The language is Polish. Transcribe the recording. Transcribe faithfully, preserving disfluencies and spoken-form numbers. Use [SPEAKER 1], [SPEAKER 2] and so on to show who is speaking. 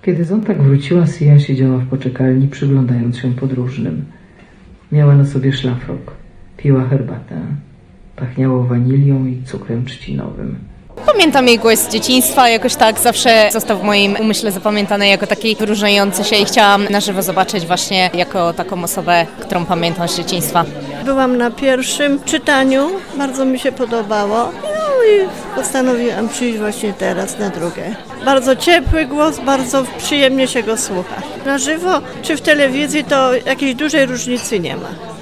[SPEAKER 1] Kiedy Zontak wróciła, Sia siedziała w poczekalni, przyglądając się podróżnym. Miała na sobie szlafrok, piła herbatę. Pachniało wanilią i cukrem trzcinowym.
[SPEAKER 2] Pamiętam jej głos z dzieciństwa, jakoś tak zawsze został w moim umyśle zapamiętany jako taki wyróżniający się i chciałam na żywo zobaczyć właśnie jako taką osobę, którą pamiętam z dzieciństwa.
[SPEAKER 3] Byłam na pierwszym czytaniu, bardzo mi się podobało, no i postanowiłam przyjść właśnie teraz na drugie. Bardzo ciepły głos, bardzo przyjemnie się go słucha. Na żywo czy w telewizji to jakiejś dużej różnicy nie ma.